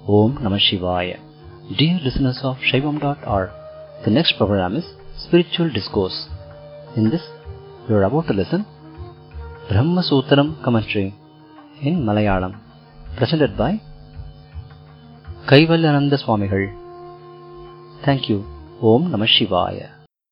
Om Namah Shivaya. Dear listeners of Shaivam.org, the next program is Spiritual Discourse. In this, you are about to listen Brahma Sutram commentary in Malayalam, presented by Kaivalyananda Swamigal. Thank you. Om Namah Shivaya.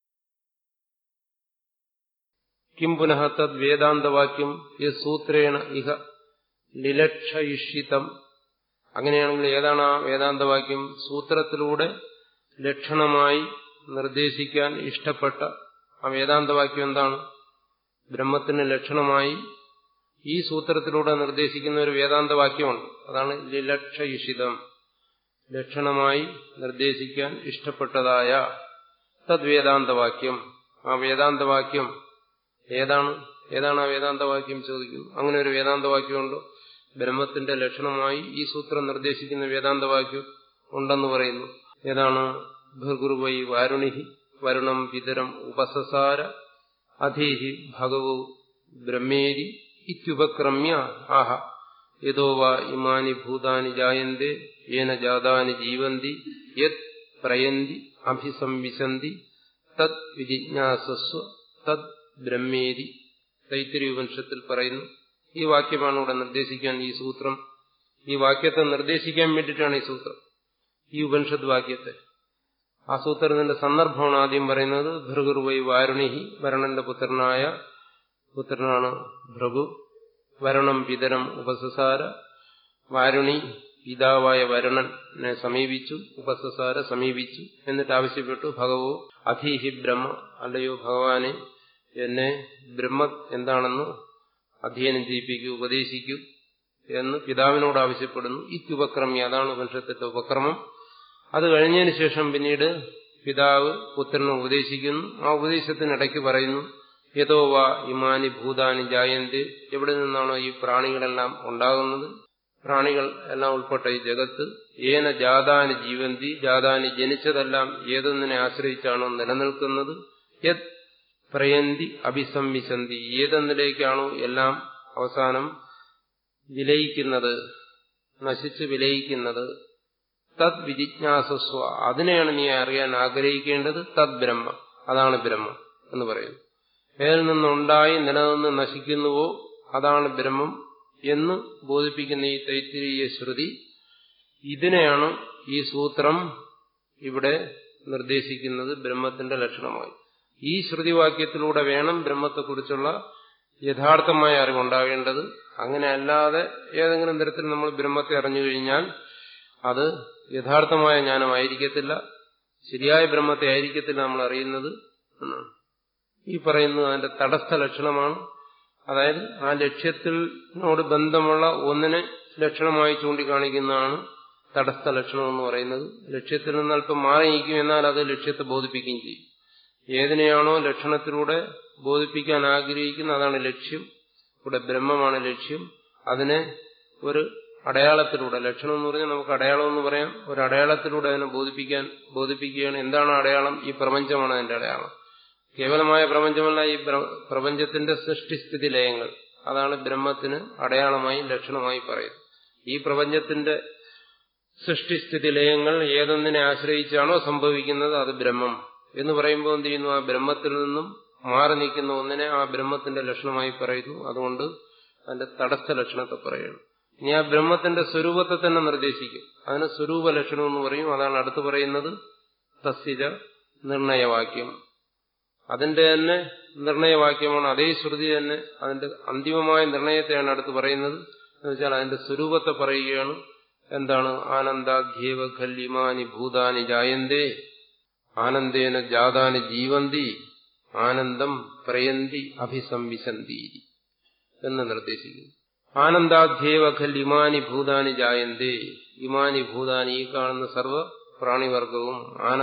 Kim punah tad Vedantavakyam yasootrena iha lilakshaishitam. അങ്ങനെയാണെങ്കിൽ ഏതാണ് ആ വേദാന്തവാക്യം? സൂത്രത്തിലൂടെ ലക്ഷണമായി നിർദ്ദേശിക്കാൻ ഇഷ്ടപ്പെട്ട ആ വേദാന്തവാക്യം എന്താണ്? ബ്രഹ്മത്തിന് ലക്ഷണമായി ഈ സൂത്രത്തിലൂടെ നിർദ്ദേശിക്കുന്ന ഒരു വേദാന്തവാക്യമുണ്ട്. അതാണ് ലിലക്ഷയിഷിതം. ലക്ഷണമായി നിർദ്ദേശിക്കാൻ ഇഷ്ടപ്പെട്ടതായ തദ്വേദാന്തവാക്യം. ആ വേദാന്തവാക്യം ഏതാണ് ആ വേദാന്തവാക്യം ചോദിക്കുന്നു. അങ്ങനെ ഒരു വേദാന്തവാക്യമുണ്ടോ? ബ്രഹ്മത്തിന്റെ ലക്ഷണമായി ഈ സൂത്രം നിർദ്ദേശിക്കുന്ന വേദാന്തവാക്യം ഉണ്ടെന്ന് പറയുന്നു. ഏതാണ്? ഭർഗുർവൈ വാരുണിഹി വരുണം പിതരം ഉപസസാര അധീഹി ഭഗവോ ബ്രഹ്മേരി ഇത്യുപക്രമ്യ ആഹ യതോ വാ ഇമാനി ഭൂതാനി ജായന്തേ യേന ജാതാനി ജീവന്തി യത് പ്രയന്തി അഭിസംവിശന്തി തത് വിജിജ്ഞാസസ്വ തത് ബ്രഹ്മേരി. തൈത്തിരീയ ഉപനിഷത്തിൽ പറയുന്നു. ഈ വാക്യമാണ് ഇവിടെ നിർദ്ദേശിക്കാൻ ഈ സൂത്രം. ഈ വാക്യത്തെ നിർദ്ദേശിക്കാൻ വേണ്ടിയിട്ടാണ് ഈ സൂത്രം, ഈ ഉപനിഷത്ത് വാക്യത്തെ. ആ സൂത്രത്തിന്റെ സന്ദർഭമാണ് ആദ്യം പറയുന്നത്. ഭൃഗുർവൈ വാരുണിഹി, വരുണന്റെ പുത്രനാണ് ഭൃഗു. വരുണം പിതരം ഉപസസാര, വാരുണി പിതാവായ വരുണനെ സമീപിച്ചു, ഉപസസാര സമീപിച്ചു. എന്നിട്ട് ആവശ്യപ്പെട്ടു, ഭഗവോ അധീഹി ബ്രഹ്മ, അല്ലയോ ഭഗവാനെ എന്നെ ബ്രഹ്മ എന്താണെന്ന് അധ്യയനം ചെയ്യിപ്പിക്കൂ, ഉപദേശിക്കൂ എന്ന് പിതാവിനോട് ആവശ്യപ്പെടുന്നു. ഇത്യുപക്രമ്യ, അതാണ് ഉപനിഷത്തിന്റെ ഉപക്രമം. അത് കഴിഞ്ഞതിന് ശേഷം പിന്നീട് പിതാവ് പുത്രനെ ഉപദേശിക്കുന്നു. ആ ഉപദേശത്തിനിടയ്ക്ക് പറയുന്നു, യതോ വാ ഇമാനി ഭൂതാനി ജായന്തി, എവിടെ നിന്നാണോ ഈ പ്രാണികളെല്ലാം ഉണ്ടാകുന്നത്, പ്രാണികൾ എല്ലാം ഉൾപ്പെട്ട ഈ ജഗത്ത്, ഏന ജാതാനി ജീവന്തി, ജാതാനി ജനിച്ചതെല്ലാം ഏതൊന്നിനെ ആശ്രയിച്ചാണോ നിലനിൽക്കുന്നത്, യത് പ്രയന്തി അഭിസംവിശന്തി, ഏതെന്നിലേക്കാണോ എല്ലാം അവസാനം വിലയിക്കുന്നത്, നശിച്ച് വിലയിക്കുന്നത്, തദ് വിജിജ്ഞാസസ്വ, അതിനെയാണ് നീ അറിയാൻ ആഗ്രഹിക്കേണ്ടത്. തദ് ബ്രഹ്മ, അതാണ് ബ്രഹ്മം എന്ന് പറയുന്നു. ഏതിൽ നിന്നുണ്ടായി നിലനിന്ന് നശിക്കുന്നുവോ അതാണ് ബ്രഹ്മം എന്ന് ബോധിപ്പിക്കുന്ന ഈ തൈത്തിരീയ ശ്രുതി, ഇതിനെയാണ് ഈ സൂത്രം ഇവിടെ നിർദ്ദേശിക്കുന്നത് ബ്രഹ്മത്തിന്റെ ലക്ഷണമായി. ഈ ശ്രുതിവാക്യത്തിലൂടെ വേണം ബ്രഹ്മത്തെക്കുറിച്ചുള്ള യഥാർത്ഥമായ അറിവുണ്ടാകേണ്ടത്. അങ്ങനെ അല്ലാതെ ഏതെങ്കിലും തരത്തിൽ നമ്മൾ ബ്രഹ്മത്തെ അറിഞ്ഞു കഴിഞ്ഞാൽ അത് യഥാർത്ഥമായ ജ്ഞാനമായിരിക്കത്തില്ല, ശരിയായ ബ്രഹ്മത്തെ ആയിരിക്കത്തില്ല നമ്മൾ അറിയുന്നത് എന്നാണ് ഈ പറയുന്നത്. അതിന്റെ തടസ്ഥ ലക്ഷണമാണ്. അതായത് ആ ലക്ഷ്യത്തിനോട് ബന്ധമുള്ള ഒന്നിനെ ലക്ഷണമായി ചൂണ്ടിക്കാണിക്കുന്നതാണ് തടസ്ഥ ലക്ഷണം എന്ന് പറയുന്നത്. ലക്ഷ്യത്തിൽ നിന്ന് അല്പം മാറി നിൽക്കും, എന്നാൽ അത് ലക്ഷ്യത്തെ ബോധിപ്പിക്കുകയും ചെയ്യും. ഏതിനെയാണോ ലക്ഷണത്തിലൂടെ ബോധിപ്പിക്കാൻ ആഗ്രഹിക്കുന്നത് അതാണ് ലക്ഷ്യം. ഇവിടെ ബ്രഹ്മമാണ് ലക്ഷ്യം. അതിനെ ഒരു അടയാളത്തിലൂടെ, ലക്ഷണം എന്ന് പറഞ്ഞാൽ നമുക്ക് അടയാളം എന്ന് പറയാം, ഒരു അടയാളത്തിലൂടെ അതിനെ ബോധിപ്പിക്കുകയാണ്. എന്താണ് അടയാളം? ഈ പ്രപഞ്ചമാണ് അതിന്റെ അടയാളം. കേവലമായ പ്രപഞ്ചമല്ല, ഈ പ്രപഞ്ചത്തിന്റെ സൃഷ്ടിസ്ഥിതി ലയങ്ങൾ, അതാണ് ബ്രഹ്മത്തിന് അടയാളമായി ലക്ഷണമായി പറയുന്നത്. ഈ പ്രപഞ്ചത്തിന്റെ സൃഷ്ടിസ്ഥിതി ലയങ്ങൾ ഏതൊന്നിനെ ആശ്രയിച്ചാണോ സംഭവിക്കുന്നത് അത് ബ്രഹ്മം എന്ന് പറയുമ്പോൾ എന്ത് ചെയ്യുന്നു? ആ ബ്രഹ്മത്തിൽ നിന്നും മാറി നിൽക്കുന്ന ഒന്നിനെ ആ ബ്രഹ്മത്തിന്റെ ലക്ഷണമായി പറയുന്നു. അതുകൊണ്ട് അതിന്റെ തടസ്ഥ ലക്ഷണത്തെ പറയുന്നു. ഇനി ആ ബ്രഹ്മത്തിന്റെ സ്വരൂപത്തെ തന്നെ നിർദ്ദേശിക്കും. അതിന് സ്വരൂപ ലക്ഷണം എന്ന് പറയും. അതാണ് അടുത്ത് പറയുന്നത് തസ്യജ നിർണയവാക്യം. അതിന്റെ തന്നെ നിർണയവാക്യമാണ്. അതേ ശ്രുതി തന്നെ അതിന്റെ അന്തിമമായ നിർണയത്തെയാണ് അടുത്ത് പറയുന്നത്. എന്ന് വെച്ചാൽ അതിന്റെ സ്വരൂപത്തെ പറയുകയാണ്. എന്താണ്? ആനന്ദാഖ്യേവ ഖല്യമാനി ഭൂതാനി ജായന്തേ ആനന്ദേന ജാതാനി ജീവന്തി ആനന്ദം പ്രയന്തി അഭിസംവിശന്തി എന്ന് നിർദ്ദേശിക്കുന്നു. ആനന്ദാധ്യേവ ഖൽ ഇമാനി ഭൂതാനി ജായന്തേ, ഇമാനി ഭൂതാനി, ഈ കാണുന്ന സർവ്വ പ്രാണിവർഗവും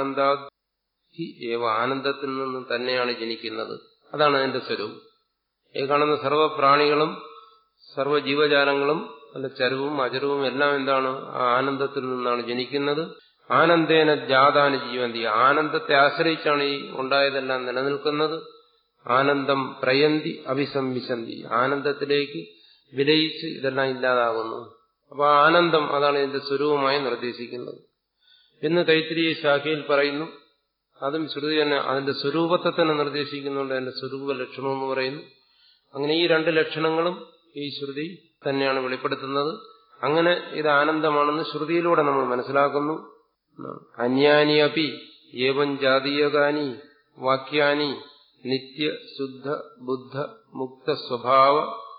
ആനന്ദാധി ഏവ, ആനന്ദത്തിൽ നിന്ന് തന്നെയാണ് ജനിക്കുന്നത്. അതാണ് അതിന്റെ സ്വരൂപം. ഈ കാണുന്ന സർവ്വ പ്രാണികളും സർവ്വ ജീവജാലങ്ങളും അല്ല ചരവും അചരവും എല്ലാം എന്താണ്? ആ ആനന്ദത്തിൽ നിന്നാണ് ജനിക്കുന്നത്. ആനന്ദേന ജാതാനി ജീവന്തി, ആനന്ദത്തെ ആശ്രയിച്ചാണ് ഈ ഉണ്ടായതെല്ലാം നിലനിൽക്കുന്നത്. ആനന്ദം പ്രയന്തി അഭിസംവിശന്തി, ആനന്ദത്തിലേക്ക് വിലയിച്ച് ഇതെല്ലാം ഇല്ലാതാകുന്നു. അപ്പൊ ആനന്ദം അതാണ് ഇതിന്റെ സ്വരൂപമായി നിർദ്ദേശിക്കുന്നത് എന്ന് തൈത്തിരീയ ശാഖയിൽ പറയുന്നു. അതും ശ്രുതി തന്നെ അതിന്റെ സ്വരൂപത്തെ തന്നെ നിർദ്ദേശിക്കുന്നുണ്ട്. അതിന്റെ സ്വരൂപ ലക്ഷണം എന്ന് പറയുന്നു. അങ്ങനെ ഈ രണ്ട് ലക്ഷണങ്ങളും ഈ ശ്രുതി തന്നെയാണ് വെളിപ്പെടുത്തുന്നത്. അങ്ങനെ ഇത് ആനന്ദമാണെന്ന് ശ്രുതിയിലൂടെ നമ്മൾ മനസ്സിലാക്കുന്നു. അന്യാനി അപി ഏവം ജാതീയകാനി വാക്യാനി നിത്യ ശുദ്ധ ബുദ്ധ മുക്ത സ്വഭാവ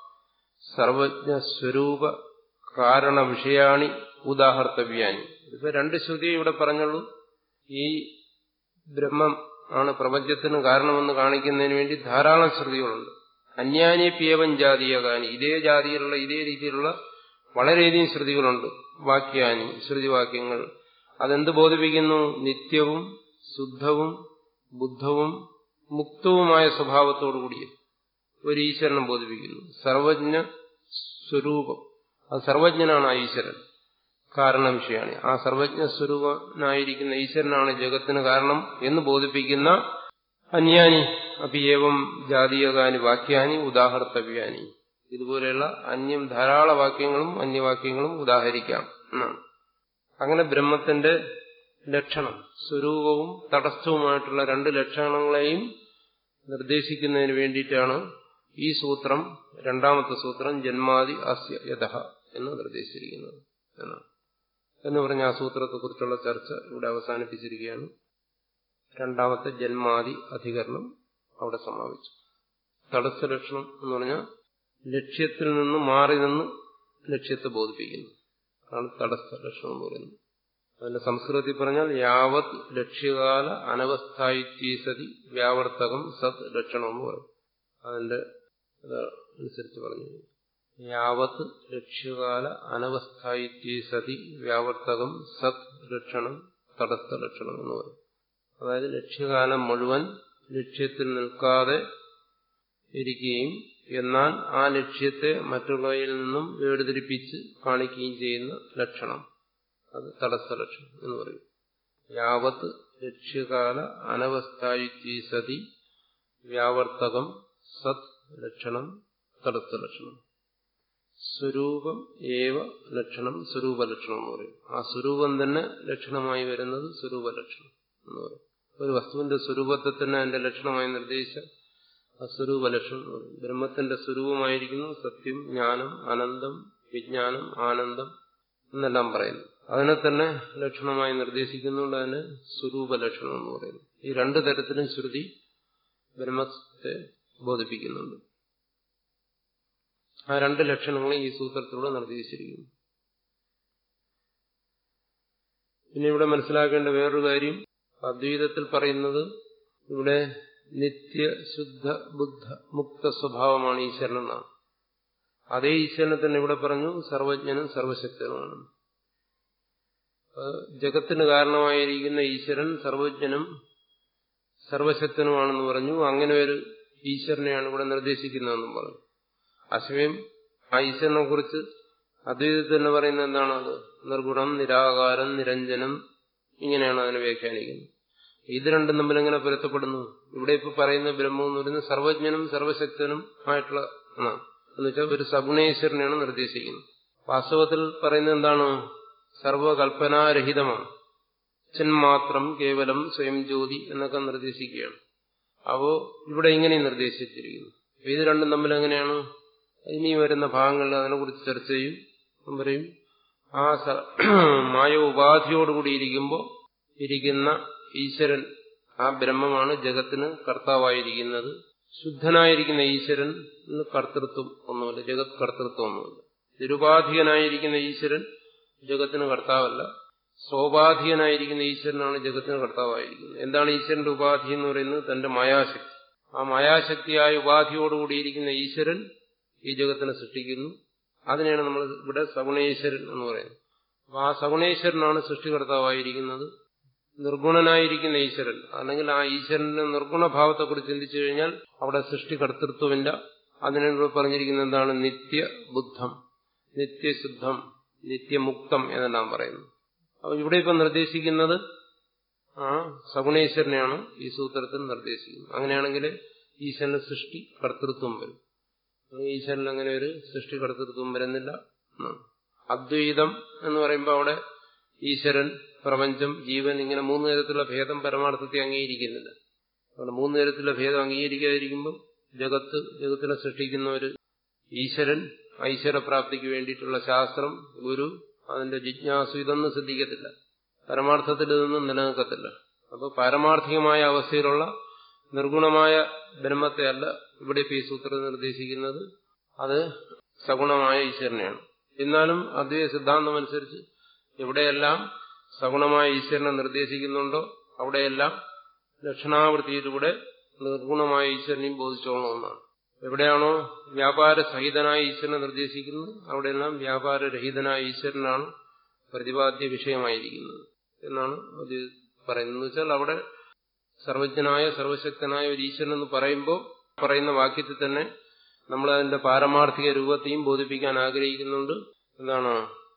സർവജ്ഞ സ്വരൂപ കാരണ വിഷയാണി ഉദാഹർത്തവ്യാനി. ഇപ്പൊ രണ്ട് ശ്രുതി ഇവിടെ പറഞ്ഞുള്ളൂ. ഈ ബ്രഹ്മം ആണ് പ്രപഞ്ചത്തിന് കാരണമെന്ന് കാണിക്കുന്നതിന് വേണ്ടി ധാരാളം ശ്രുതികളുണ്ട്. അന്യാനി പിയവൻ ജാതീയകാനി, ഇതേ ജാതിയിലുള്ള ഇതേ രീതിയിലുള്ള വളരെയധികം ശ്രുതികളുണ്ട്. വാക്യാനി, ശ്രുതിവാക്യങ്ങൾ. അതെന്ത് ബോധിപ്പിക്കുന്നു? നിത്യവും ശുദ്ധവും ബുദ്ധവും മുക്തവുമായ സ്വഭാവത്തോടുകൂടിയ ഒരു ഈശ്വരനെ ബോധിപ്പിക്കുന്നു. സർവജ്ഞ സ്വരൂപം, അത് സർവജ്ഞനാണ് ആ ഈശ്വരൻ. കാരണ വിഷയമാണ്. ആ സർവജ്ഞ സ്വരൂപനായിരിക്കുന്ന ഈശ്വരനാണ് ജഗത്തിന് കാരണം എന്ന് ബോധിപ്പിക്കുന്ന അന്യാനി അപിയേവം ജാതീയകാനി വാക്യാനി ഉദാഹർത്തവ്യാനി. ഇതുപോലെയുള്ള അന്യം ധാരാളം വാക്യങ്ങളും അന്യവാക്യങ്ങളും ഉദാഹരിക്കാം എന്നാണ്. അങ്ങനെ ബ്രഹ്മത്തിന്റെ ലക്ഷണം, സ്വരൂപവും തടസ്സവുമായിട്ടുള്ള രണ്ട് ലക്ഷണങ്ങളെയും നിർദ്ദേശിക്കുന്നതിന് വേണ്ടിയിട്ടാണ് ഈ സൂത്രം, രണ്ടാമത്തെ സൂത്രം ജന്മാദി അസ്യ യതഃ എന്ന് നിർദ്ദേശിച്ചിരിക്കുന്നത് എന്ന് പറഞ്ഞ ആ സൂത്രത്തെക്കുറിച്ചുള്ള ചർച്ച ഇവിടെ അവസാനിപ്പിച്ചിരിക്കുകയാണ്. രണ്ടാമത്തെ ജന്മാദി അധികരണം അവിടെ സമാപിച്ചു. തടസ്സ ലക്ഷണം എന്ന് പറഞ്ഞാൽ ലക്ഷ്യത്തിൽ നിന്ന് മാറി നിന്ന് ലക്ഷ്യത്തെ ബോധിപ്പിക്കുന്നു. അതാണ് തടസ്സ ലക്ഷണം എന്ന് പറയുന്നത്. അതിന്റെ സംസ്കൃതത്തിൽ പറഞ്ഞാൽ യാവത് ലക്ഷ്യകാല അനവസ്ഥായിത്വസതി വ്യാവർത്തകം സത് ലക്ഷണം എന്ന് പറയും. അതിന്റെ അനുസരിച്ച് പറഞ്ഞു, യാവത് ലക്ഷ്യകാല അനവസ്ഥായിത്വസതി വ്യാവർത്തകം സത് ലക്ഷണം തടസ്സ ലക്ഷണം എന്ന് പറയും. അതായത് ലക്ഷ്യകാലം മുഴുവൻ ലക്ഷ്യത്തിൽ നിൽക്കാതെ ഇരിക്കുകയും എന്നാൽ ആ ലക്ഷ്യത്തെ മറ്റുള്ളവയിൽ നിന്നും വേർതിരിപ്പിച്ച് കാണിക്കുകയും ചെയ്യുന്ന ലക്ഷണം, അത് തടസ്സ ലക്ഷണം എന്ന് പറയും. യാവത് ലക്ഷ്യകാല അനവസ്ഥായിത്വസതി വ്യാവർത്തകം സത് ലക്ഷണം തടസ്സ ലക്ഷണം. സ്വരൂപം ഏവ ലക്ഷണം സ്വരൂപലക്ഷണം എന്ന് പറയും. ആ സ്വരൂപം തന്നെ ലക്ഷണമായി വരുന്നത് സ്വരൂപലക്ഷണം എന്ന് പറയും. ഒരു വസ്തുവിന്റെ സ്വരൂപത്തെ തന്നെ അതിന്റെ ലക്ഷണമായി നിർദ്ദേശിച്ച അസ്വരൂപലക്ഷണം എന്ന് പറയും. ബ്രഹ്മത്തിന്റെ സ്വരൂപമായിരിക്കുന്നു സത്യം, ജ്ഞാനം, അനന്തം, വിജ്ഞാനം, ആനന്ദം എന്നെല്ലാം പറയുന്നു. അതിനെ തന്നെ ലക്ഷണമായി നിർദ്ദേശിക്കുന്നുണ്ട്. അതിന് സ്വരൂപലക്ഷണം എന്ന് പറയുന്നു. ഈ രണ്ടു തരത്തിലും ശ്രുതി ബ്രഹ്മത്തെ ബോധിപ്പിക്കുന്നുണ്ട്. ആ രണ്ട് ലക്ഷണങ്ങളും ഈ സൂത്രത്തിലൂടെ നിർദ്ദേശിച്ചിരിക്കുന്നു. പിന്നെ ഇവിടെ മനസ്സിലാക്കേണ്ട വേറൊരു കാര്യം, അദ്വൈതത്തിൽ പറയുന്നത് ഇവിടെ നിത്യ ശുദ്ധ ബുദ്ധ മുക്ത സ്വഭാവമാണ് ഈശ്വരൻ എന്നാണ്. അതേ ഈശ്വരനെ തന്നെ ഇവിടെ പറഞ്ഞു സർവജ്ഞനും സർവശക്തനുമാണ്. ജഗത്തിന് കാരണമായിരിക്കുന്ന ഈശ്വരൻ സർവജ്ഞനും സർവശക്തനുമാണെന്ന് പറഞ്ഞു. അങ്ങനെ ഒരു ഈശ്വരനെയാണ് ഇവിടെ നിർദ്ദേശിക്കുന്നതെന്നും പറഞ്ഞു. അശ്വയം ആ ഈശ്വരനെ കുറിച്ച് അദ്വൈതത്തിൽ തന്നെ പറയുന്നത് എന്താണത്? നിർഗുണം, നിരാകാരം, നിരഞ്ജനം, ഇങ്ങനെയാണ് അതിനെ വ്യാഖ്യാനിക്കുന്നത്. ഇത് രണ്ടും തമ്മിൽ എങ്ങനെ പൊരുത്തപ്പെടുന്നു? ഇവിടെ ഇപ്പൊ പറയുന്ന ബ്രഹ്മം എന്ന് പറയുന്നത് സർവജ്ഞനും സർവശക്തനും ആയിട്ടുള്ള എന്നാണ്. എന്ന് വെച്ചാൽ ഒരു സഗുണേശ്വരനെയാണ് നിർദ്ദേശിക്കുന്നത്. വാസ്തവത്തിൽ പറയുന്നത് എന്താണ്? സർവകൽപ്പനാരഹിതമാണ്, ചിന്മാത്രം, കേവലം, സ്വയം ജ്യോതി എന്നൊക്കെ നിർദ്ദേശിക്കുകയാണ്. അപ്പോ ഇവിടെ ഇങ്ങനെ നിർദ്ദേശിച്ചിരിക്കുന്നു. ഇത് രണ്ടും തമ്മിൽ എങ്ങനെയാണ്? ഇനി വരുന്ന ഭാഗങ്ങളിൽ അതിനെക്കുറിച്ച് ചർച്ച ചെയ്യും. പറയും ആ മായ ഉപാധിയോടുകൂടി ഇരിക്കുന്ന ഈശ്വരൻ, ആ ബ്രഹ്മമാണ് ജഗത്തിന് കർത്താവായിരിക്കുന്നത്. ശുദ്ധനായിരിക്കുന്ന ഈശ്വരൻ കർത്തൃത്വം ഒന്നുമില്ല, ജഗത് കർത്തൃത്വം ഒന്നുമില്ല. നിരുപാധികനായിരിക്കുന്ന ഈശ്വരൻ ജഗത്തിന് കർത്താവല്ല, സ്വാഭാധികനായിരിക്കുന്ന ഈശ്വരനാണ് ജഗത്തിന് കർത്താവായിരിക്കുന്നത്. എന്താണ് ഈശ്വരന്റെ ഉപാധി എന്ന് പറയുന്നത്? തന്റെ മായാശക്തി. ആ മായാശക്തിയായ ഉപാധിയോടുകൂടിയിരിക്കുന്ന ഈശ്വരൻ ഈ ജഗത്തിനെ സൃഷ്ടിക്കുന്നു. അതിനെയാണ് നമ്മൾ ഇവിടെ സഗുണേശ്വരൻ എന്ന് പറയുന്നത്. അപ്പൊ ആ സഗുണേശ്വരനാണ് സൃഷ്ടികർത്താവായിരിക്കുന്നത്. നിർഗുണനായിരിക്കുന്ന ഈശ്വരൻ, അല്ലെങ്കിൽ ആ ഈശ്വരന്റെ നിർഗുണഭാവത്തെക്കുറിച്ച് ചിന്തിച്ചു കഴിഞ്ഞാൽ അവിടെ സൃഷ്ടികർത്തൃത്വമില്ല. അതിനോട് പറഞ്ഞിരിക്കുന്നത് എന്താണ്? നിത്യബുദ്ധം, നിത്യശുദ്ധം, നിത്യമുക്തം എന്നെല്ലാം പറയുന്നു. അപ്പൊ ഇവിടെ ഇപ്പം നിർദ്ദേശിക്കുന്നത് ആ സഗുണേശ്വരനെയാണ് ഈ സൂത്രത്തിൽ നിർദ്ദേശിക്കുന്നത്. അങ്ങനെയാണെങ്കിൽ ഈശ്വരന് സൃഷ്ടി കർത്തൃത്വം വരും. ഈശ്വരൻ അങ്ങനെ ഒരു സൃഷ്ടി കർത്തൃത്വം വരുന്നില്ല. അദ്വൈതം എന്ന് പറയുമ്പോൾ അവിടെ ഈശ്വരൻ, പ്രപഞ്ചം, ജീവൻ ഇങ്ങനെ 3 തരത്തിലുള്ള ഭേദം പരമാർത്ഥത്തെ അംഗീകരിക്കുന്നില്ല. അവിടെ 3 തരത്തിലുള്ള ഭേദം അംഗീകരിക്കാതിരിക്കുമ്പോൾ ജഗത്തിനെ സൃഷ്ടിക്കുന്ന ഒരു ഈശ്വരൻ, ഐശ്വര്യപ്രാപ്തിക്ക് വേണ്ടിയിട്ടുള്ള ശാസ്ത്രം, ഗുരു, അതിന്റെ ജിജ്ഞാസു, ഇതൊന്നും സിദ്ധിക്കത്തില്ല. പരമാർത്ഥത്തിൽ ഇതൊന്നും നിലനിൽക്കത്തില്ല. അപ്പോൾ പാരമാർത്ഥികമായ അവസ്ഥയിലുള്ള നിർഗുണമായ ബ്രഹ്മത്തെ അല്ല ഇവിടെ ഈ സൂത്രത്തിൽ നിർദ്ദേശിക്കുന്നത്, അത് സഗുണമായ ഈശ്വരനെയാണ്. എന്നാലും അദ്വൈത സിദ്ധാന്തം അനുസരിച്ച് എവിടെയെല്ലാം സഗുണമായ ഈശ്വരനെ നിർദ്ദേശിക്കുന്നുണ്ടോ അവിടെയെല്ലാം ലക്ഷണാവൃത്തിയിലൂടെ നിർഗുണമായ ഈശ്വരനെയും ബോധിച്ചോളണമെന്നാണ്. എവിടെയാണോ വ്യാപാരസഹിതനായ ഈശ്വരനെ നിർദ്ദേശിക്കുന്നത് അവിടെയെല്ലാം വ്യാപാരരഹിതനായ ഈശ്വരനാണ് പ്രതിപാദ്യ വിഷയമായിരിക്കുന്നത് എന്നാണ് അത് പറയുന്നത്. എന്ന് വെച്ചാൽ അവിടെ സർവജ്ഞനായ സർവശക്തനായ ഒരു ഈശ്വരൻ എന്ന് പറയുമ്പോൾ പറയുന്ന വാക്യത്തിൽ തന്നെ നമ്മൾ അതിന്റെ പാരമാർത്ഥിക രൂപത്തെയും ബോധിപ്പിക്കാൻ ആഗ്രഹിക്കുന്നുണ്ട്. എന്താണ്?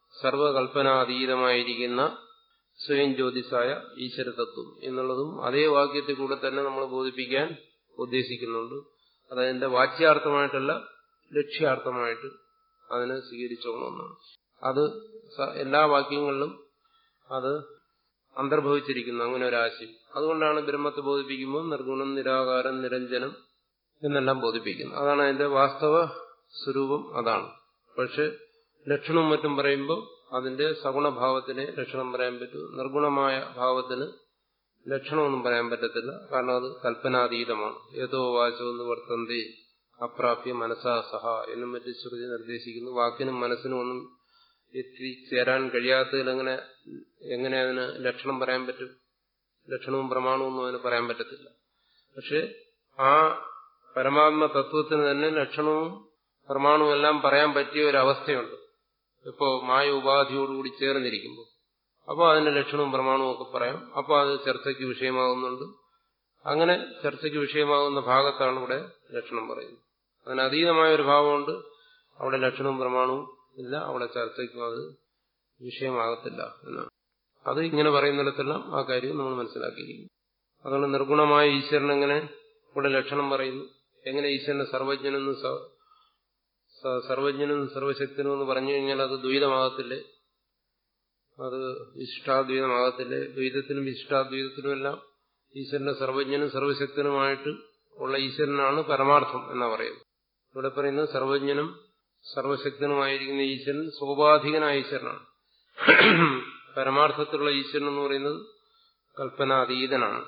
സർവകൽപ്പനാതീതമായിരിക്കുന്ന സ്വയം ജ്യോതിസായ ഈശ്വരതത്വം എന്നുള്ളതും അതേ വാക്യത്തിൽ കൂടെ തന്നെ നമ്മൾ ബോധിപ്പിക്കാൻ ഉദ്ദേശിക്കുന്നുണ്ട്. അതതിന്റെ വാച്യാർത്ഥമായിട്ടല്ല, ലക്ഷ്യാർത്ഥമായിട്ട് അതിനെ സ്വീകരിച്ചോണമെന്നാണ്. അത് എല്ലാ വാക്യങ്ങളിലും അത് അന്തർഭവിച്ചിരിക്കുന്നു അങ്ങനെ ഒരാശയം. അതുകൊണ്ടാണ് ബ്രഹ്മത്തെ ബോധിപ്പിക്കുമ്പോൾ നിർഗുണം, നിരാകാരം, നിരഞ്ജനം എന്നെല്ലാം ബോധിപ്പിക്കുന്നത്. അതാണ് അതിന്റെ വാസ്തവ സ്വരൂപം, അതാണ്. പക്ഷെ ലക്ഷണവും മറ്റും പറയുമ്പോൾ അതിന്റെ സഗുണഭാവത്തിനെ ലക്ഷണം പറയാൻ പറ്റൂ. നിർഗുണമായ ഭാവത്തിന് ലക്ഷണമൊന്നും പറയാൻ പറ്റത്തില്ല. കാരണം അത് കൽപ്പനാതീതമാണ്. ഏതോ വാചോ നിവർത്തന്തേ അപ്രാപ്യ മനസാ സഹ എന്നും മറ്റ് ശ്രുതി നിർദ്ദേശിക്കുന്നു. വാക്കിനും മനസ്സിനും ഒന്നും എത്തിച്ചേരാൻ കഴിയാത്തതിൽ എങ്ങനെ അതിന് ലക്ഷണം പറയാൻ പറ്റും? ലക്ഷണവും പ്രമാണവും ഒന്നും അതിന് പറയാൻ പറ്റത്തില്ല. പക്ഷെ ആ പരമാത്മ തത്വത്തിന് തന്നെ ലക്ഷണവും പ്രമാണവും എല്ലാം പറയാൻ പറ്റിയ ഒരവസ്ഥയുണ്ട്. ഇപ്പോ മായ ഉപാധിയോടുകൂടി ചേർന്നിരിക്കുമ്പോൾ അപ്പോൾ അതിന്റെ ലക്ഷണവും പ്രമാണവും ഒക്കെ പറയാം. അപ്പോൾ അത് ചർച്ചയ്ക്ക് വിഷയമാകുന്നുണ്ട്. അങ്ങനെ ചർച്ചയ്ക്ക് വിഷയമാകുന്ന ഭാഗത്താണ് ഇവിടെ ലക്ഷണം പറയുന്നത്. അതിന് അതീതമായ ഒരു ഭാവമുണ്ട്, അവിടെ ലക്ഷണവും പ്രമാണവും ഇല്ല, അവിടെ ചർച്ചയ്ക്കും അത് വിഷയമാകത്തില്ല എന്നാണ്. അത് ഇങ്ങനെ പറയുന്നിടത്തെല്ലാം ആ കാര്യം നമ്മൾ മനസ്സിലാക്കിയിരിക്കുന്നു. അതുകൊണ്ട് നിർഗുണമായ ഈശ്വരൻ എങ്ങനെ ഇവിടെ ലക്ഷണം പറയുന്നു, എങ്ങനെ ഈശ്വരനെ സർവജ്ഞനെന്നും സർവശക്തനും എന്ന് പറഞ്ഞു കഴിഞ്ഞാൽ അത് ദ്വൈതമാകത്തില്ലേ? അത് വിശിഷ്ടാദ്വൈതമാകത്തില്ലേ? ദ്വൈതത്തിനും വിശിഷ്ടാദ്വൈതത്തിനും എല്ലാം ഈശ്വരനെ സർവജ്ഞനും സർവശക്തനുമായിട്ട് ഉള്ള ഈശ്വരനാണ് പരമാർത്ഥം എന്നാ പറയുന്നത്. ഇവിടെ പറയുന്നത് സർവജ്ഞനും സർവശക്തനുമായിരിക്കുന്ന ഈശ്വരൻ സോപാധികനായ ഈശ്വരനാണ്. പരമാർത്ഥത്തിലുള്ള ഈശ്വരൻ എന്ന് പറയുന്നത് കൽപ്പനാതീതനാണ്,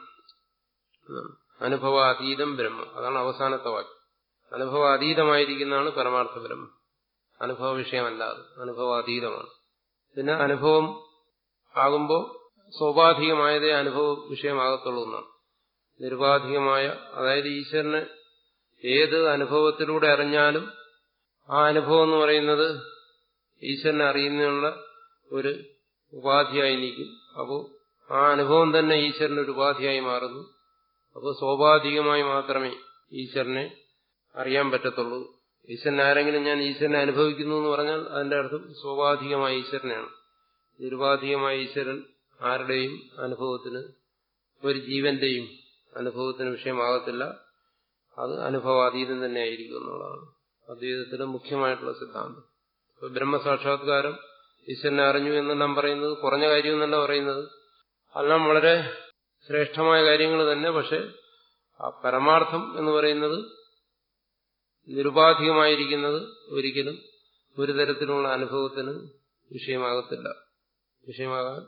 അനുഭവാതീതം ബ്രഹ്മ. അതാണ് അവസാനത്തെ വാക്യം. അനുഭവാതീതമായിരിക്കുന്നതാണ് പരമാർത്ഥ ബ്രഹ്മം. അനുഭവ വിഷയമല്ലാതെ അനുഭവാതീതമാണ്. പിന്നെ അനുഭവം ആകുമ്പോൾ സ്വാഭാവികമായതേ അനുഭവ വിഷയമാകത്തുള്ളൂ എന്നാണ്. നിരുപാധികമായ, അതായത് ഈശ്വരനെ ഏത് അനുഭവത്തിലൂടെ അറിഞ്ഞാലും ആ അനുഭവം എന്ന് പറയുന്നത് ഈശ്വരനെ അറിയുന്നതിനുള്ള ഒരു ഉപാധിയായി നിൽക്കും. അപ്പോൾ ആ അനുഭവം തന്നെ ഈശ്വരനൊരു ഉപാധിയായി മാറുന്നു. അപ്പോൾ സ്വാഭാവികമായി മാത്രമേ ഈശ്വരനെ അറിയാൻ പറ്റത്തുള്ളൂ. ഈശ്വരനെ ആരെങ്കിലും ഞാൻ ഈശ്വരനെ അനുഭവിക്കുന്നു എന്ന് പറഞ്ഞാൽ അതിന്റെ അർത്ഥം സ്വാഭാവികമായ ഈശ്വരനെയാണ്. നിരുപാധികമായ ഈശ്വരൻ ആരുടെയും അനുഭവത്തിന്, ഒരു ജീവന്റെയും അനുഭവത്തിന് വിഷയമാകത്തില്ല. അത് അനുഭവാതീതം തന്നെ ആയിരിക്കും എന്നുള്ളതാണ് അദ്വൈതത്തിലെ മുഖ്യമായിട്ടുള്ള സിദ്ധാന്തം. ഇപ്പൊ ബ്രഹ്മസാക്ഷാത്കാരം, ഈശ്വരനെ അറിഞ്ഞു എന്നെല്ലാം പറയുന്നത് കുറഞ്ഞ കാര്യമെന്നല്ല പറയുന്നത്, എല്ലാം വളരെ ശ്രേഷ്ഠമായ കാര്യങ്ങൾ തന്നെ. പക്ഷെ ആ പരമാർത്ഥം എന്ന് പറയുന്നത് നിരുപാധികമായിരിക്കുന്നത് ഒരിക്കലും ഒരു തരത്തിലുള്ള അനുഭവത്തിന് വിഷയമാകത്തില്ല. വിഷയമാകാൻ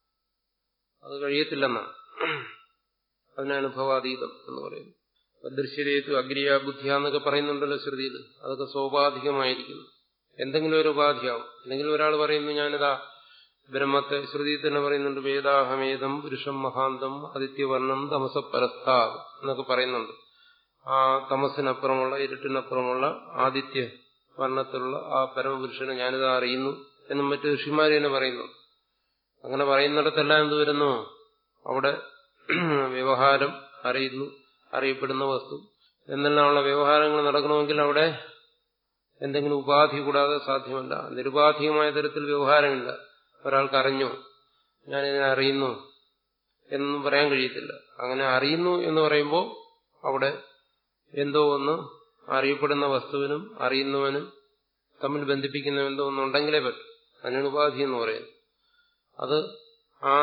അത് കഴിയത്തില്ലെന്നാണ് അതിന് അനുഭവാതീതം എന്ന് പറയുന്നത്. ദൃശ്യതേത്തു അഗ്രിയ ബുദ്ധിയ എന്നൊക്കെ പറയുന്നുണ്ടല്ലോ ശ്രുതിയിൽ. അതൊക്കെ സ്വാഭാവികമായിരിക്കുന്നു. എന്തെങ്കിലും ഒരു ഉപാധിയാവും. അല്ലെങ്കിൽ ഒരാൾ പറയുന്നു ഞാനിതാ ബ്രഹ്മത്തെ, ശ്രുതിയിൽ തന്നെ പറയുന്നുണ്ട് വേദാഹമേദം പുരുഷം മഹാന്തം ആദിത്യവർണം തമസപരസ്ഥാ എന്നൊക്കെ പറയുന്നുണ്ട്. ആ തമസിനപ്പുറമുള്ള, ഇരുട്ടിനപ്പുറമുള്ള ആദിത്യ വർണ്ണത്തിലുള്ള ആ പരമപുരുഷനെ ഞാനിതാ അറിയുന്നു എന്നും മറ്റു ഋഷിമാര് തന്നെ പറയുന്നു. അങ്ങനെ പറയുന്നിടത്തെല്ലാം എന്ത് വരുന്നു? അവിടെ വ്യവഹാരം, അറിയുന്നു, അറിയപ്പെടുന്ന വസ്തു എന്നെല്ലാമുള്ള വ്യവഹാരങ്ങൾ നടക്കണമെങ്കിൽ അവിടെ എന്തെങ്കിലും ഉപാധി കൂടാതെ സാധ്യമല്ല. നിരുപാധികമായ തരത്തിൽ വ്യവഹാരമില്ല. ഒരാൾക്ക് അറിഞ്ഞു, ഞാനിതിനെ അറിയുന്നു എന്നൊന്നും പറയാൻ കഴിയത്തില്ല. അങ്ങനെ അറിയുന്നു എന്ന് പറയുമ്പോൾ അവിടെ എന്തോ ഒന്ന് അറിയപ്പെടുന്ന വസ്തുവിനും അറിയുന്നവനും തമ്മിൽ ബന്ധിപ്പിക്കുന്ന എന്തോ ഒന്നുണ്ടെങ്കിലേ പറ്റും. അതിനാണ് ഉപാധി എന്ന് പറയുന്നത്. അത് ആ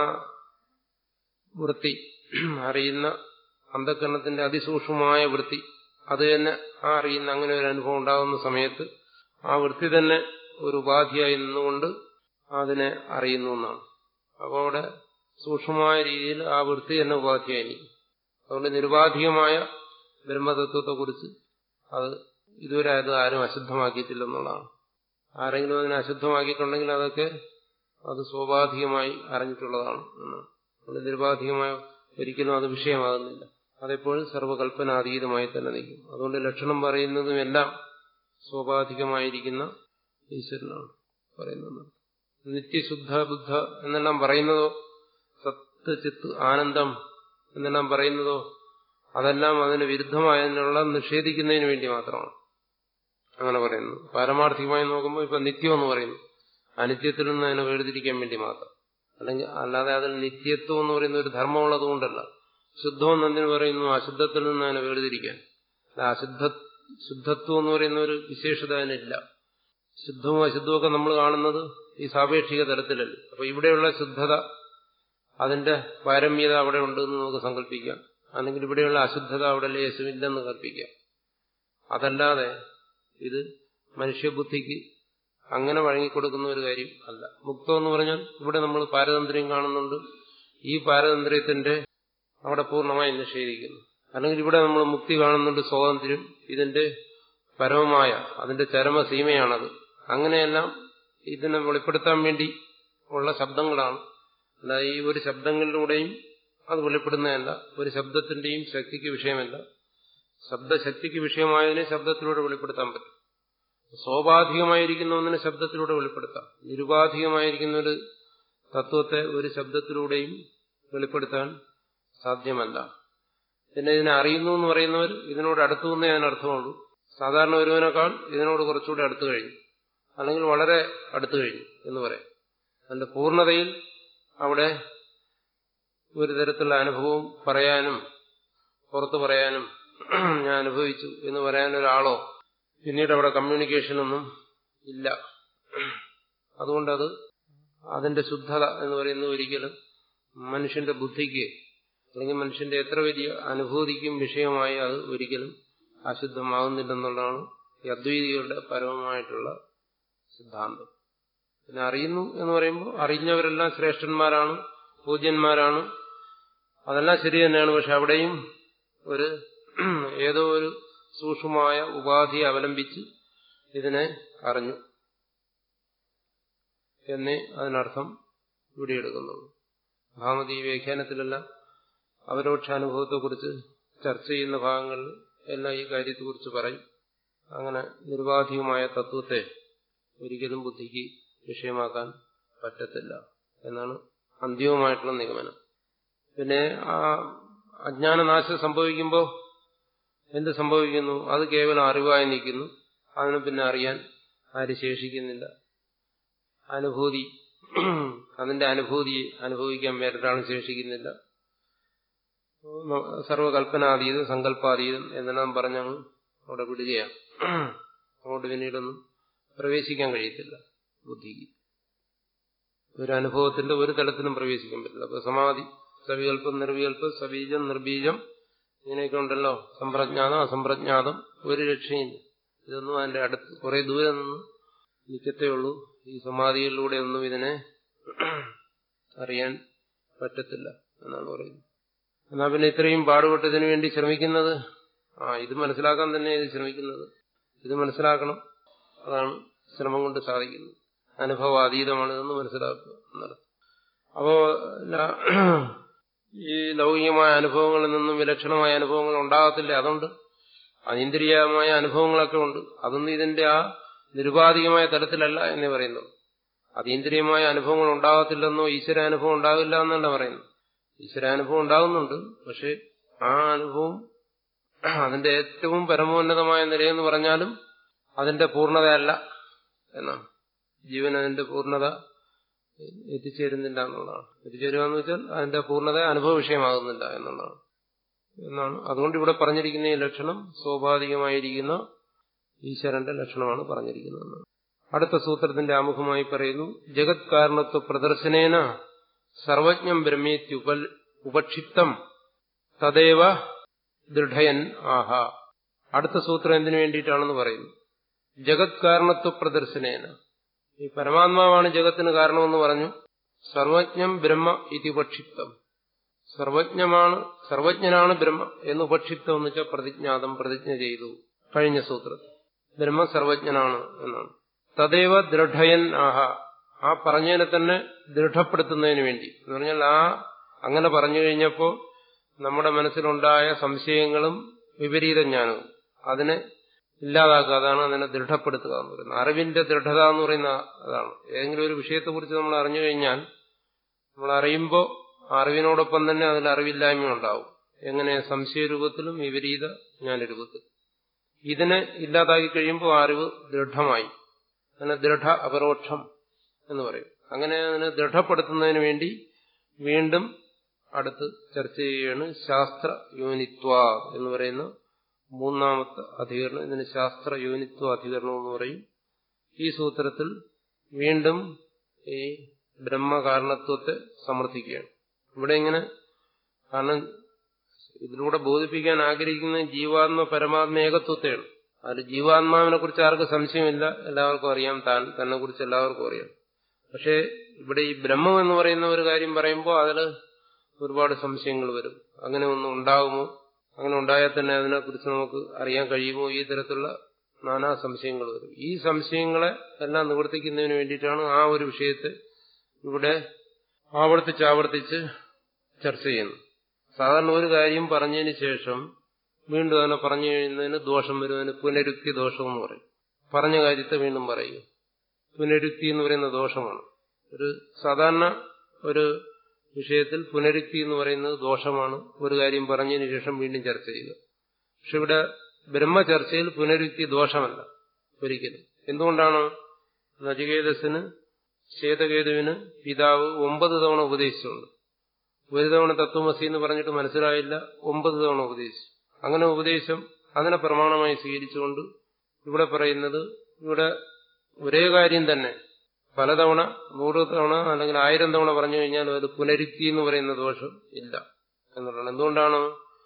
വൃത്തി അറിയുന്ന അന്ധകരണത്തിന്റെ അതിസൂക്ഷ്മമായ വൃത്തി, അത് തന്നെ ആ അറിയുന്ന അങ്ങനെ ഒരു അനുഭവം ഉണ്ടാകുന്ന സമയത്ത് ആ വൃത്തി തന്നെ ഒരു ഉപാധിയായി നിന്നുകൊണ്ട് അതിനെ അറിയുന്നു എന്നാണ്. അപ്പോൾ അവിടെ സൂക്ഷ്മമായ രീതിയിൽ ആ വൃത്തി തന്നെ ഉപാധിയായിരിക്കും. അതുകൊണ്ട് നിരുപാധികമായ ബ്രഹ്മതത്വത്തെക്കുറിച്ച് അത് ഇതുവരെ അത് ആരും അശുദ്ധമാക്കിയിട്ടില്ലെന്നുള്ളതാണ്. ആരെങ്കിലും അതിനെ അശുദ്ധമാക്കിയിട്ടുണ്ടെങ്കിൽ അതൊക്കെ അത് സ്വാഭാവികമായി അറിഞ്ഞിട്ടുള്ളതാണ് എന്നാണ്. അതുകൊണ്ട് നിരുപാധികമായ ഒരിക്കലും അത് വിഷയമാകുന്നില്ല. അതെപ്പോഴും സർവകൽപ്പനാതീതമായി തന്നെ നിൽക്കും. അതുകൊണ്ട് ലക്ഷണം പറയുന്നതും എല്ലാം സ്വാഭാവികമായിരിക്കുന്ന ഈശ്വരനാണ് പറയുന്നത്. നിത്യശുദ്ധ ബുദ്ധ എന്നെല്ലാം പറയുന്നതോ, സത്ത് ചിത്ത് ആനന്ദം എന്നെല്ലാം പറയുന്നതോ അതെല്ലാം അതിന് വിരുദ്ധമായതിനുള്ള നിഷേധിക്കുന്നതിന് വേണ്ടി മാത്രമാണ് അങ്ങനെ പറയുന്നത്. പാരമാർത്ഥികമായി നോക്കുമ്പോൾ ഇപ്പൊ നിത്യം എന്ന് പറയുന്നു, അനിത്യത്തിൽ നിന്ന് അതിനെ വേർതിരിക്കാൻ വേണ്ടി മാത്രം. അല്ലാതെ അതിൽ നിത്യത്വം എന്ന് പറയുന്ന ഒരു ധർമ്മമുള്ളത് കൊണ്ടല്ല. ശുദ്ധം എന്നതിന് പറയുന്നു അശുദ്ധത്തിൽ നിന്ന് അതിനെ വേർതിരിക്കാൻ. ശുദ്ധത്വം എന്ന് പറയുന്ന ഒരു വിശേഷത അതിനില്ല. ശുദ്ധവും അശുദ്ധവും ഒക്കെ നമ്മൾ കാണുന്നത് ഈ സാപേക്ഷിക തലത്തിലല്ല. അപ്പൊ ഇവിടെയുള്ള ശുദ്ധത, അതിന്റെ പാരമ്യത അവിടെ ഉണ്ടെന്ന് നമുക്ക് സങ്കല്പിക്കാം. അല്ലെങ്കിൽ ഇവിടെയുള്ള അശുദ്ധത അവിടെ ലേശമില്ലെന്ന് കൽപ്പിക്കാം. അതല്ലാതെ ഇത് മനുഷ്യബുദ്ധിക്ക് അങ്ങനെ വഴങ്ങിക്കൊടുക്കുന്ന ഒരു കാര്യം അല്ല. മുക്തം എന്ന് പറഞ്ഞാൽ ഇവിടെ നമ്മൾ പാരതന്ത്ര്യം കാണുന്നുണ്ട്. ഈ പാരതന്ത്ര്യത്തിന്റെ അവിടെ പൂർണ്ണമായി നിഷേധിക്കുന്നു. അല്ലെങ്കിൽ ഇവിടെ നമ്മൾ മുക്തി കാണുന്നുണ്ട്, സ്വാതന്ത്ര്യം, ഇതിന്റെ പരമമായ അതിന്റെ ചരമസീമയാണത്. അങ്ങനെയെല്ലാം ഇതിനെ വെളിപ്പെടുത്താൻ വേണ്ടി ഉള്ള ശബ്ദങ്ങളാണ്. അല്ലാതെ ഈ ഒരു ശബ്ദങ്ങളിലൂടെയും അത് വെളിപ്പെടുന്നതല്ല. ഒരു ശബ്ദത്തിന്റെയും ശക്തിക്ക് വിഷയമല്ല. ശബ്ദശക്തിക്ക് വിഷയമായതിനെ ശബ്ദത്തിലൂടെ വെളിപ്പെടുത്താൻ പറ്റും. സ്വാഭാവികമായിരിക്കുന്ന ഒന്നിനെ ശബ്ദത്തിലൂടെ വെളിപ്പെടുത്താം. നിരുപാധികമായിരിക്കുന്ന ഒരു തത്വത്തെ ഒരു ശബ്ദത്തിലൂടെയും വെളിപ്പെടുത്താൻ സാധ്യമല്ല. പിന്നെ ഇതിനെ അറിയുന്നു എന്ന് പറയുന്നവർ ഇതിനോട് അടുത്തു എന്നേ അതിനർത്ഥമുള്ളൂ. സാധാരണ ഒരുവനേക്കാൾ ഇതിനോട് കുറച്ചുകൂടെ അടുത്തു കഴിഞ്ഞു, അല്ലെങ്കിൽ വളരെ അടുത്തു കഴിഞ്ഞു എന്ന് പറയാം. അതിന്റെ പൂർണ്ണതയിൽ അവിടെ ഒരു തരത്തിലുള്ള അനുഭവം പറയാനും പുറത്തു പറയാനും ഞാൻ അനുഭവിച്ചു എന്ന് പറയാൻ ഒരാളോ പിന്നീട് അവിടെ കമ്മ്യൂണിക്കേഷനൊന്നും ഇല്ല. അതുകൊണ്ടത് അതിന്റെ ശുദ്ധത എന്ന് പറയുന്നത് ഒരിക്കലും മനുഷ്യന്റെ ബുദ്ധിക്ക് അല്ലെങ്കിൽ മനുഷ്യന്റെ എത്ര വലിയ അനുഭൂതിക്കും വിഷയമായി അത് ഒരിക്കലും അശുദ്ധമാകുന്നില്ലെന്നുള്ളതാണ് ഈ അദ്വൈതികളുടെ പരമമായിട്ടുള്ള സിദ്ധാന്തം. പിന്നെ അറിയുന്നു എന്ന് പറയുമ്പോൾ അറിഞ്ഞവരെല്ലാം ശ്രേഷ്ഠന്മാരാണ്, പൂജ്യന്മാരാണ്, അതെല്ലാം ശരി തന്നെയാണ്. പക്ഷെ അവിടെയും ഒരു ഏതോ ഒരു സൂക്ഷ്മമായ ഉപാധിയെ അവലംബിച്ച് ഇതിനെ അറിഞ്ഞു എന്നേ അതിനർത്ഥം ഇവിടെ എടുക്കുന്നുള്ളൂ. ഭാമതി വ്യാഖ്യാനത്തിലെല്ലാം അപരോക്ഷാനുഭവത്തെക്കുറിച്ച് ചർച്ച ചെയ്യുന്ന ഭാഗങ്ങളിൽ എല്ലാം ഈ കാര്യത്തെക്കുറിച്ച് പറയും. അങ്ങനെ നിർവാധികമായ തത്വത്തെ ഒരിക്കലും ബുദ്ധിക്ക് വിഷയമാക്കാൻ പറ്റത്തില്ല എന്നാണ് അന്തിമമായിട്ടുള്ള നിഗമനം. പിന്നെ ആ അജ്ഞാനനാശം സംഭവിക്കുമ്പോൾ എന്ത് സംഭവിക്കുന്നു? അത് കേവലം അറിവായി നിൽക്കുന്നു. അതിനെ പിന്നെ അറിയാൻ ആര് ശേഷിക്കുന്നില്ല. അനുഭൂതി, അതിന്റെ അനുഭൂതിയെ അനുഭവിക്കാൻ വേറൊരാളും ശേഷിക്കുന്നില്ല. സർവകൽപ്പനാതീതം സങ്കല്പാതീതം എന്നെല്ലാം പറഞ്ഞങ്ങ് അവിടെ വിടുകയാണ്. അങ്ങോട്ട് പിന്നീടൊന്നും പ്രവേശിക്കാൻ കഴിയത്തില്ല ബുദ്ധിക്ക്. ഒരു അനുഭവത്തിന്റെ ഒരു തലത്തിലും പ്രവേശിക്കാൻ പറ്റില്ല. അപ്പൊ സമാധി, സവികല്പം, നിർവികല്പം, സബീജം, നിർബീജം, ഇങ്ങനെയൊക്കെ ഉണ്ടല്ലോ. സമ്പ്രജ്ഞാതം, അസംപ്രജ്ഞാതം, ഒരു രക്ഷയില്ല. ഇതൊന്നും അതിന്റെ അടുത്ത് കുറെ ദൂരെ നിന്ന് നിൽക്കത്തേ ഉള്ളൂ. ഈ സമാധികളിലൂടെ ഒന്നും ഇതിനെ അറിയാൻ പറ്റത്തില്ല എന്നാണ് പറയുന്നത്. എന്നാ പിന്നെ ഇത്രയും പാടുപെട്ട് ഇതിനു വേണ്ടി ശ്രമിക്കുന്നത്, ഇത് മനസ്സിലാക്കാൻ തന്നെ ഇത് ശ്രമിക്കുന്നത്. ഇത് മനസ്സിലാക്കണം, അതാണ് ശ്രമം കൊണ്ട് സാധിക്കുന്നത്. അനുഭവാതീതമാണ് ഇതെന്ന് മനസ്സിലാക്കുക എന്നർത്ഥം. അപ്പോ ഈ ലൗകികമായ അനുഭവങ്ങളിൽ നിന്നും വിലക്ഷണമായ അനുഭവങ്ങൾ ഉണ്ടാകത്തില്ല. അതുകൊണ്ട് അതീന്ദ്രിയമായ അനുഭവങ്ങളൊക്കെ ഉണ്ട്. അതൊന്നും ഇതിന്റെ ആ നിരുപാധികമായ തലത്തിലല്ല എന്നേ പറയുന്നു. അതീന്ദ്രിയമായ അനുഭവങ്ങൾ ഉണ്ടാകത്തില്ലെന്നോ ഈശ്വരാനുഭവം ഉണ്ടാകില്ല എന്നല്ല പറയുന്നു. ഈശ്വരാനുഭവം ഉണ്ടാകുന്നുണ്ട്. പക്ഷെ ആ അനുഭവം അതിന്റെ ഏറ്റവും പരമോന്നതമായ നിലയെന്ന് പറഞ്ഞാലും അതിന്റെ പൂർണ്ണതയല്ല എന്നാണ്. ജീവൻ അതിന്റെ പൂർണ്ണത എത്തിച്ചേരുന്നില്ല എന്നുള്ളതാണ്. എത്തിച്ചേരുക എന്ന് വെച്ചാൽ അതിന്റെ പൂർണ്ണത അനുഭവ വിഷയമാകുന്നില്ല എന്നാണ്. അതുകൊണ്ട് ഇവിടെ പറഞ്ഞിരിക്കുന്ന ഈ ലക്ഷണം സ്വാഭാവികമായിരിക്കുന്ന ഈശ്വരന്റെ ലക്ഷണമാണ് പറഞ്ഞിരിക്കുന്നത്. അടുത്ത സൂത്രത്തിന്റെ ആമുഖമായി പറയുന്നു, ജഗത് കാരണത്വ പ്രദർശനേന സർവജ്ഞം ബ്രഹ്മേത്യുപക്ഷിപ്തം തദേവ ദൃഢയൻ ആഹ. അടുത്ത സൂത്രം എന്തിനു വേണ്ടിയിട്ടാണെന്ന് പറയുന്നു. ജഗത് കാരണത്വ പ്രദർശനേന, ഈ പരമാത്മാവാണ് ജഗത്തിന് കാരണമെന്ന് പറഞ്ഞു. സർവജ്ഞം ബ്രഹ്മ ഇത്യുപക്ഷിപ്തം, സർവജ്ഞനാണ് ബ്രഹ്മ എന്ന് ഉപക്ഷിപ്തം എന്ന് വെച്ചാൽ പ്രതിജ്ഞാതം, പ്രതിജ്ഞ ചെയ്തു. കഴിഞ്ഞ സൂത്രത്തിൽ ബ്രഹ്മ സർവജ്ഞനാണ് എന്നാണ്. തദേവ ദൃഢയൻ ആഹ, ആ പറഞ്ഞതിനെ തന്നെ ദൃഢപ്പെടുത്തുന്നതിന് വേണ്ടി എന്ന് പറഞ്ഞാൽ അങ്ങനെ പറഞ്ഞു കഴിഞ്ഞപ്പോൾ നമ്മുടെ മനസ്സിലുണ്ടായ സംശയങ്ങളും വിപരീത ജ്ഞാനവും അതിനെ ഇല്ലാതാക്കുക, അതാണ് അതിനെ ദൃഢപ്പെടുത്തുക എന്ന് പറയുന്നത്. അറിവിന്റെ ദൃഢത എന്ന് പറയുന്ന അതാണ്. ഏതെങ്കിലും ഒരു വിഷയത്തെക്കുറിച്ച് നമ്മൾ അറിഞ്ഞു കഴിഞ്ഞാൽ നമ്മൾ അറിയുമ്പോൾ അറിവിനോടൊപ്പം തന്നെ അതിൽ അറിവില്ലായ്മ ഉണ്ടാവും. എങ്ങനെ? സംശയരൂപത്തിലും വിപരീത ജ്ഞാനരൂപത്തിലും. ഇതിനെ ഇല്ലാതാക്കി കഴിയുമ്പോൾ അറിവ് ദൃഢമായി. അതിനെ ദൃഢ അപരോക്ഷം എന്ന് പറയും. അങ്ങനെ അതിനെ ദൃഢപ്പെടുത്തുന്നതിന് വേണ്ടി വീണ്ടും അടുത്ത് ചർച്ച ചെയ്യുകയാണ് ശാസ്ത്ര യോനിത്വ എന്ന് പറയുന്ന മൂന്നാമത്തെ അധികരണം. ഇതിന് ശാസ്ത്ര യോനിത്വ അധികരണം എന്ന് പറയും. ഈ സൂത്രത്തിൽ വീണ്ടും ഈ ബ്രഹ്മകാരണത്വത്തെ സമർത്ഥിക്കുകയാണ്. ഇവിടെ ഇങ്ങനെ, കാരണം ഇതിലൂടെ ബോധിപ്പിക്കാൻ ആഗ്രഹിക്കുന്ന ജീവാത്മ പരമാത്മ ഏകത്വത്തെയാണ്. അതിൽ ജീവാത്മാവിനെ കുറിച്ച് ആർക്കും സംശയമില്ല, എല്ലാവർക്കും അറിയാം, തന്നെ കുറിച്ച് എല്ലാവർക്കും അറിയാം. പക്ഷേ ഇവിടെ ഈ ബ്രഹ്മം എന്ന് പറയുന്ന ഒരു കാര്യം പറയുമ്പോൾ അതിൽ ഒരുപാട് സംശയങ്ങൾ വരും. അങ്ങനെ ഒന്നും ഉണ്ടാകുമോ? അങ്ങനെ ഉണ്ടായാൽ തന്നെ അതിനെക്കുറിച്ച് നമുക്ക് അറിയാൻ കഴിയുമോ? ഈ തരത്തിലുള്ള നാനാ സംശയങ്ങൾ വരും. ഈ സംശയങ്ങളെ എല്ലാം നിവർത്തിക്കുന്നതിന് വേണ്ടിയിട്ടാണ് ആ ഒരു വിഷയത്തെ ഇവിടെ ആവർത്തിച്ച് ചർച്ച ചെയ്യുന്നത്. സാധാരണ ഒരു കാര്യം പറഞ്ഞതിന് ശേഷം വീണ്ടും അതിനെ പറഞ്ഞു കഴിയുന്നതിന് ദോഷം വരും. അതിന് പുനരുക്തി ദോഷമെന്ന് പറയും. പറഞ്ഞ കാര്യത്തെ വീണ്ടും പറയുക, പുനരുക്തി എന്ന് പറയുന്ന ദോഷമാണ്. ഒരു സാധാരണ ഒരു വിഷയത്തിൽ പുനരുക്തി എന്ന് പറയുന്നത് ദോഷമാണ്. ഒരു കാര്യം പറഞ്ഞതിന് ശേഷം വീണ്ടും ചർച്ച ചെയ്യുക. പക്ഷെ ഇവിടെ ബ്രഹ്മചർച്ചയിൽ പുനരുക്തി ദോഷമല്ല ഒരിക്കലും. എന്തുകൊണ്ടാണ്? നചികേതസിന് ശ്വേതകേതുവിന് പിതാവ് 9 തവണ ഉപദേശിച്ചുണ്ട്. ഒരു തവണ തത്വമസി എന്ന് പറഞ്ഞിട്ട് മനസ്സിലായില്ല, 9 തവണ ഉപദേശിച്ചു. അങ്ങനെ ഉപദേശം അതിനെ പ്രമാണമായി സ്വീകരിച്ചുകൊണ്ട് ഇവിടെ പറയുന്നത്, ഇവിടെ ഒരേ കാര്യം തന്നെ പലതവണ 100 തവണ അല്ലെങ്കിൽ 1000 തവണ പറഞ്ഞു കഴിഞ്ഞാൽ അത് പുനരുക്തി എന്ന് പറയുന്ന ദോഷം ഇല്ല എന്നുള്ളതാണ്. എന്തുകൊണ്ടാണ്?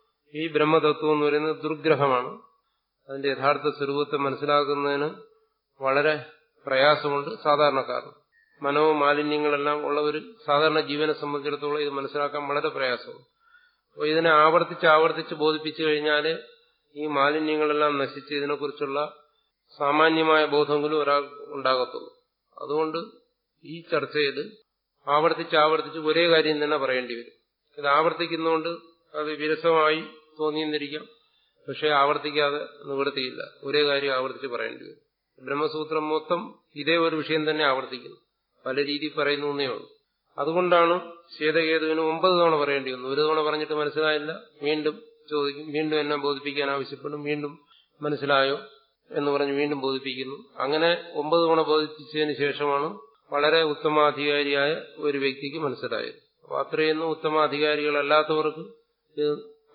ഈ ബ്രഹ്മതത്വം എന്ന് പറയുന്നത് ദുർഗ്രഹമാണ്. അതിന്റെ യഥാർത്ഥ സ്വരൂപത്തെ മനസ്സിലാക്കുന്നതിന് വളരെ പ്രയാസമുണ്ട് സാധാരണക്കാരന്. മനോമാലിന്യങ്ങളെല്ലാം ഉള്ള ഒരു സാധാരണ ജീവനെ സംബന്ധിച്ചിടത്തോളം ഇത് മനസ്സിലാക്കാൻ വളരെ പ്രയാസമാണ്. അപ്പോൾ ഇതിനെ ആവർത്തിച്ച് ബോധിപ്പിച്ചു കഴിഞ്ഞാൽ ഈ മാലിന്യങ്ങളെല്ലാം നശിച്ച് ഇതിനെക്കുറിച്ചുള്ള സാമാന്യമായ ബോധമെങ്കിലും ഒരാൾ ഉണ്ടാകത്തുള്ളൂ. അതുകൊണ്ട് ഈ ചർച്ചയിൽ ആവർത്തിച്ച് ഒരേ കാര്യം തന്നെ പറയേണ്ടി വരും. ഇത് ആവർത്തിക്കുന്നതുകൊണ്ട് അത് വിരസമായി തോന്നിയെന്നിരിക്കാം, പക്ഷെ ആവർത്തിക്കാതെ നിവൃത്തിയില്ല. ഒരേ കാര്യം ആവർത്തിച്ച് പറയേണ്ടി വരും. ബ്രഹ്മസൂത്രം മൊത്തം ഇതേ ഒരു വിഷയം തന്നെ ആവർത്തിക്കുന്നു, പല രീതിയിൽ പറയുന്നു എന്നേ ഉള്ളൂ. അതുകൊണ്ടാണ് ശ്വേതകേതുവിന് 9 തവണ പറയേണ്ടി വന്നു. ഒരു തവണ പറഞ്ഞിട്ട് മനസ്സിലായില്ല, വീണ്ടും ചോദിക്കും, വീണ്ടും എന്നെ ബോധിപ്പിക്കാൻ ആവശ്യപ്പെടും, വീണ്ടും മനസ്സിലായോ എന്ന് പറഞ്ഞ് വീണ്ടും ബോധിപ്പിക്കുന്നു. അങ്ങനെ 9 തവണ ബോധിപ്പിച്ചതിന് ശേഷമാണ് വളരെ ഉത്തമാധികാരിയായ ഒരു വ്യക്തിക്ക് മനസ്സിലായത്. അപ്പോൾ അത്രയൊന്നും ഉത്തമാധികാരികളല്ലാത്തവർക്ക് ഇത്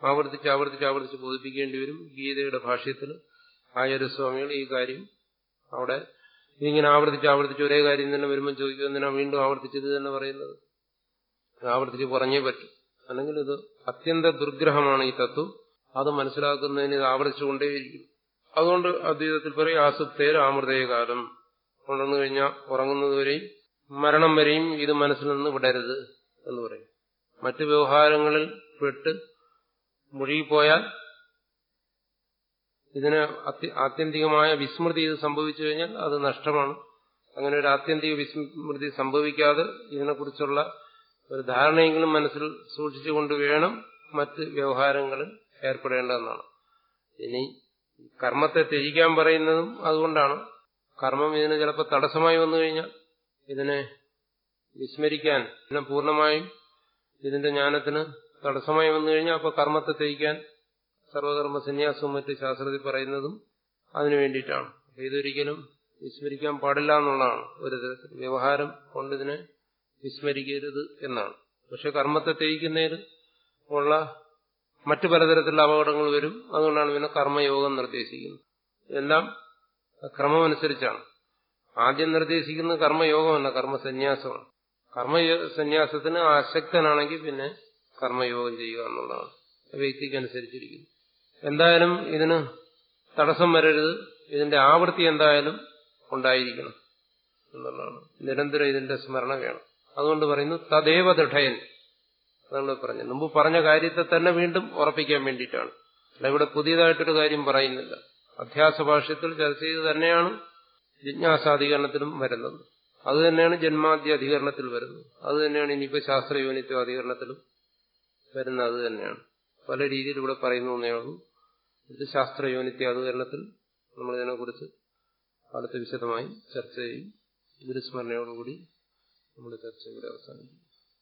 ആവർത്തിച്ച് ബോധിപ്പിക്കേണ്ടി വരും. ഗീതയുടെ ഭാഷ്യത്തിൽ ആചാര്യസ്വാമികൾ ഈ കാര്യം അവിടെ ഇങ്ങനെ ആവർത്തിച്ച് ഒരേ കാര്യം തന്നെ വരുമ്പോൾ ചോദിക്കും, എന്തിനാ വീണ്ടും ആവർത്തിച്ചത് തന്നെ പറയുന്നത്? ആവർത്തിച്ച് പറഞ്ഞേ പറ്റും, അല്ലെങ്കിൽ ഇത് അത്യന്ത ദുർഗ്രഹമാണ് ഈ തത്വം. അത് മനസ്സിലാക്കുന്നതിന് ഇത് ആവർത്തിച്ചുകൊണ്ടേയിരിക്കും. അതുകൊണ്ട് അദ്വൈതത്തിൽ പറയും ആസുപ്തേർ ആമൃതേകാലം, ഉണർന്നു കഴിഞ്ഞാൽ ഉറങ്ങുന്നതുവരെയും മരണം വരെയും ഇത് മനസ്സിൽ നിന്ന് വിടരുത് എന്ന് പറയും. മറ്റു വ്യവഹാരങ്ങളിൽ പെട്ട് മുഴുകിപ്പോയാൽ ഇതിന് ആത്യന്തികമായ വിസ്മൃതി ഇത് സംഭവിച്ചു കഴിഞ്ഞാൽ അത് നഷ്ടമാണ്. അങ്ങനെ ഒരു ആത്യന്തിക വിസ്മൃതി സംഭവിക്കാതെ ഇതിനെക്കുറിച്ചുള്ള ഒരു ധാരണയെങ്കിലും മനസ്സിൽ സൂക്ഷിച്ചുകൊണ്ട് വേണം മറ്റ് വ്യവഹാരങ്ങളിൽ ഏർപ്പെടേണ്ടതെന്നാണ്. ഇനി കർമ്മത്തെ ത്യജിക്കാൻ പറയുന്നതും അതുകൊണ്ടാണ്. കർമ്മം ഇതിന് ചിലപ്പോൾ തടസ്സമായി വന്നു കഴിഞ്ഞാൽ ഇതിനെ വിസ്മരിക്കാൻ, ഇതിനെ പൂർണ്ണമായും ഇതിന്റെ ജ്ഞാനത്തിന് തടസ്സമായി വന്നു കഴിഞ്ഞാൽ അപ്പോൾ കർമ്മത്തെ ത്യജിക്കാൻ സർവകർമ്മ സന്യാസവും മറ്റ് ശാസ്ത്രത്തിൽ പറയുന്നതും അതിനു വേണ്ടിയിട്ടാണ്. ഇതൊരിക്കലും വിസ്മരിക്കാൻ പാടില്ല എന്നുള്ളതാണ്. ഒരു തരത്തിൽ വ്യവഹാരം കൊണ്ട് ഇതിനെ വിസ്മരിക്കരുത് എന്നാണ്. പക്ഷെ കർമ്മത്തെ ത്യജിക്കുന്നതിൽ ഉള്ള മറ്റു പലതരത്തിലുള്ള അപകടങ്ങൾ വരും. അതുകൊണ്ടാണ് പിന്നെ കർമ്മയോഗം നിർദ്ദേശിക്കുന്നത്. എല്ലാം ക്രമമനുസരിച്ചാണ്. ആദ്യം നിർദ്ദേശിക്കുന്നത് കർമ്മയോഗമല്ല, കർമ്മസന്യാസമാണ്. കർമ്മസന്യാസത്തിന് ആസക്തനാണെങ്കിൽ പിന്നെ കർമ്മയോഗം ചെയ്യുക എന്നുള്ളതാണ്. വ്യക്തിക്കനുസരിച്ചിരിക്കുന്നു. എന്തായാലും ഇതിന് തടസ്സം വരരുത്. ഇതിന്റെ ആവൃത്തി എന്തായാലും ഉണ്ടായിരിക്കണം എന്നുള്ളതാണ്. നിരന്തരം ഇതിന്റെ സ്മരണ വേണം. അതുകൊണ്ട് പറയുന്നു തദേവ ദൃഢയൻ. അതാണ് പറഞ്ഞത്. മുമ്പ് പറഞ്ഞ കാര്യത്തെ തന്നെ വീണ്ടും ഉറപ്പിക്കാൻ വേണ്ടിയിട്ടാണ്. അല്ല ഇവിടെ പുതിയതായിട്ടൊരു കാര്യം പറയുന്നില്ല. അധ്യാസഭാഷ്യത്തിൽ ചർച്ച ചെയ്ത് തന്നെയാണ് ജിജ്ഞാസാധികരണത്തിലും വരുന്നത്. അത് തന്നെയാണ് ജന്മാദ്യ അധികരണത്തിൽ വരുന്നത്. അത് തന്നെയാണ് ഇനിയിപ്പോൾ ശാസ്ത്രയോനിത്വ അധികരണത്തിലും വരുന്നത്. അത് തന്നെയാണ്. പല രീതിയിൽ ഇവിടെ പറയുന്നു എന്നേ ഉള്ളൂ. ഇത് ശാസ്ത്രയോനിത്യ അധികരണത്തിൽ നമ്മളിതിനെക്കുറിച്ച് അടുത്ത വിശദമായി ചർച്ച ചെയ്യും. ഗുരുസ്മരണയോടുകൂടി നമ്മുടെ ചർച്ച ഇവിടെ അവസാനിക്കും.